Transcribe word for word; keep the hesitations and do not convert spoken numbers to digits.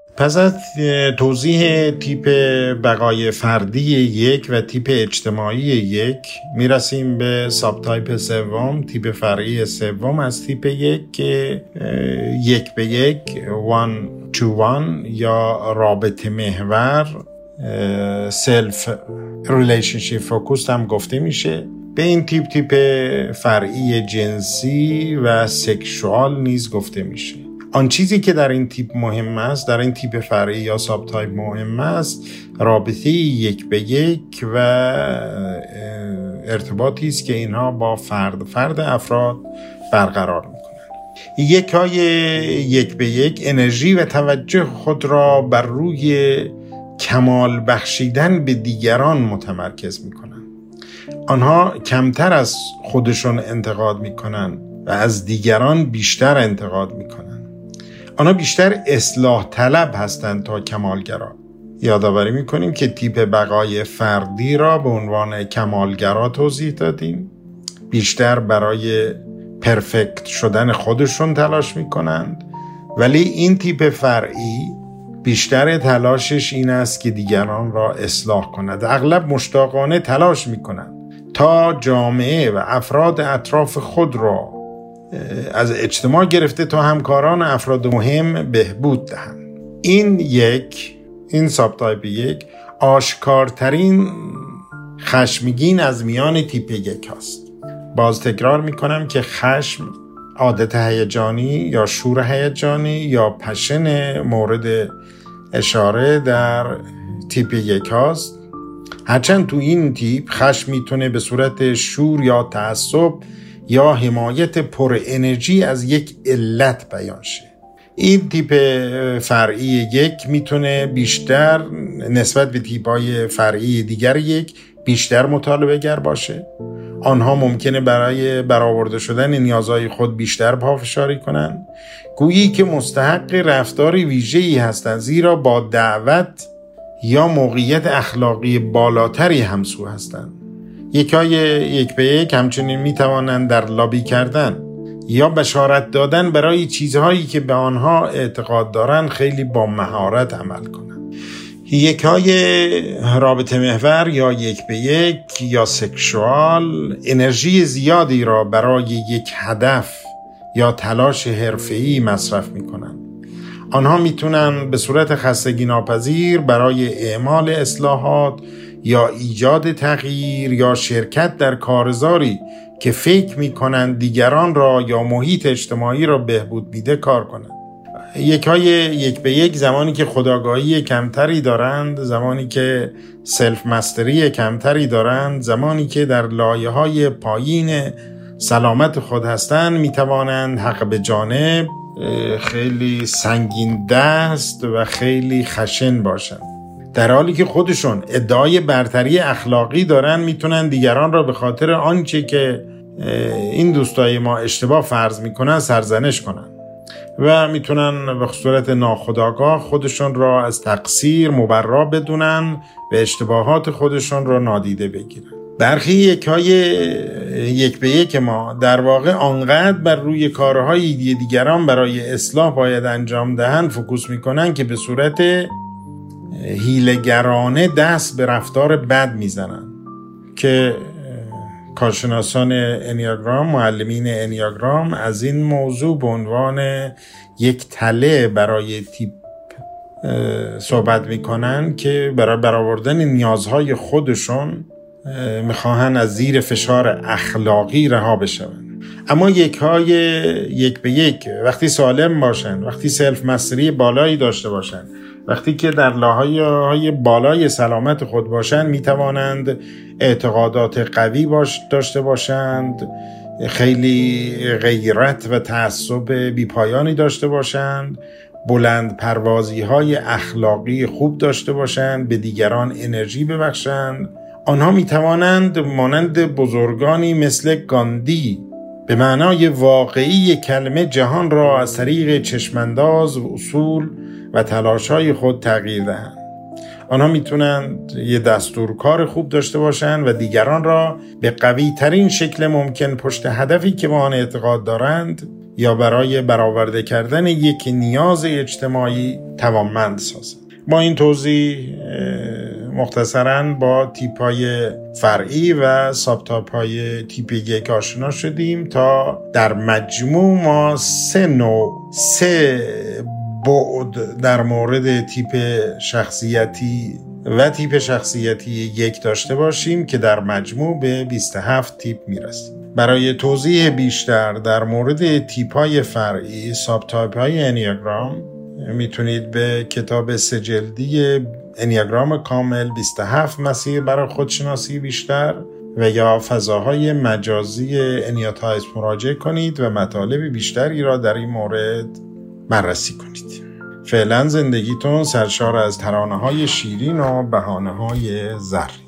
پس از توضیح تیپ بقای فردی یک و تیپ اجتماعی یک میرسیم به ساب تایپ سوم، تیپ فرعی سوم از تیپ یک که یک به یک one to one یا رابطه محور سلف ریلیشنشیپ فوکوس هم گفته میشه. به این تیپ تیپ فرعی جنسی و سکشوال نیز گفته میشه. آن چیزی که در این تیپ مهم است، در این تیپ فرعی یا ساب تایپ مهم است، رابطه یک به یک و ارتباطی است که اینها با فرد فرد افراد برقرار میکنند. یک های یک به یک انرژی و توجه خود را بر روی کمال بخشیدن به دیگران متمرکز میکنند. آنها کمتر از خودشون انتقاد میکنند و از دیگران بیشتر انتقاد میکنند. آنها بیشتر اصلاح طلب هستند تا کمالگرا. یادآوری میکنیم که تیپ بقای فردی را به عنوان کمالگرا توضیح دادیم. بیشتر برای پرفکت شدن خودشون تلاش میکنند، ولی این تیپ فرعی بیشتر تلاشش این است که دیگران را اصلاح کند. اغلب مشتاقانه تلاش میکنند تا جامعه و افراد اطراف خود را از اجتماع گرفته تا همکاران افراد مهم بهبود دهند. این یک این ساب تایپ یک آشکارترین خشمگین از میان تیپ یک هست. باز تکرار میکنم که خشم عادت هیجانی یا شور هیجانی یا پشن مورد اشاره در تیپ یک هست. هرچند تو این تیپ خشم میتونه به صورت شور یا تعصب یا حمایت پر انرژی از یک علت بیان شه. این تیپ فرعی یک میتونه بیشتر نسبت به تیپ‌های فرعی دیگر یک بیشتر مطالبه گر باشه. آنها ممکنه برای برآورده شدن نیازهای خود بیشتر پافشاری کنند، گویی که مستحق رفتار ویژه‌ای هستند، زیرا با دعوت یا موقعیت اخلاقی بالاتری همسو هستند. یکای یک به یک همچنین میتوانند در لابی کردن یا بشارت دادن برای چیزهایی که به آنها اعتقاد دارند خیلی با مهارت عمل کنند. یکای رابطه محور یا یک به یک یا سکشوال انرژی زیادی را برای یک هدف یا تلاش حرفه‌ای مصرف میکنند. آنها میتونن به صورت خستگی ناپذیر برای اعمال اصلاحات یا ایجاد تغییر یا شرکت در کارزاری که فکر میکنند دیگران را یا محیط اجتماعی را بهبود میده کار کنند. یکای یک به یک زمانی که خودآگاهی کمتری دارند، زمانی که سلف مستری کمتری دارند، زمانی که در لایه‌های پایین سلامت خود هستند، میتوانند حق به جانب، خیلی سنگین دست و خیلی خشن باشند. در حالی که خودشون ادعای برتری اخلاقی دارن، میتونن دیگران را به خاطر آنچه که این دوستای ما اشتباه فرض میکنن سرزنش کنن و میتونن به صورت ناخودآگاه خودشون را از تقصیر مبرا بدونن و اشتباهات خودشون را نادیده بگیرن. برخی یکای یک به یک ما در واقع آنقدر بر روی کارهای دیگران برای اصلاح باید انجام دهند فوکوس میکنن که به صورت حیله‌گرانه دست به رفتار بد میزنن که کارشناسان انیاگرام، معلمین انیاگرام از این موضوع به عنوان یک تله برای تیپ صحبت میکنن که برای برآوردن نیازهای خودشون میخواهن از زیر فشار اخلاقی رها بشون. اما یک های یک به یک وقتی سالم باشن، وقتی سلف مستری بالایی داشته باشن، وقتی که در لایه‌های بالای سلامت خود باشند، میتوانند اعتقادات قوی باش داشته باشند، خیلی غیرت و تعصب بیپایانی داشته باشند، بلند پروازی های اخلاقی خوب داشته باشند، به دیگران انرژی ببخشند. آنها میتوانند مانند بزرگانی مثل گاندی به معنای واقعی کلمه جهان را از طریق چشمانداز و اصول و تلاش‌های خود تغییر دهند. آنها میتونند یه دستورکار خوب داشته باشند و دیگران را به قوی ترین شکل ممکن پشت هدفی که به آن اعتقاد دارند یا برای برآورده کردن یک نیاز اجتماعی توانمند سازد. با این توضیح مختصراً با تیپ‌های فرعی و سابتایپ‌های تیپ یک آشنا شدیم تا در مجموع ما سه نوع سه بعد در مورد تیپ شخصیتی و تیپ شخصیتی یک داشته باشیم که در مجموع به بیست و هفت تیپ میرسیم. برای توضیح بیشتر در مورد تیپ‌های فرعی سابتایپ‌های انیاگرام میتونید به کتاب سه جلدی انیاگرام کامل بیست و هفت مسیر برای خودشناسی بیشتر و یا فضاهای مجازی انیاتایپ مراجعه کنید و مطالب بیشتری را در این مورد بررسی کنید. فعلا زندگیتون سرشار از ترانه‌های شیرین و بهانه‌های زرد.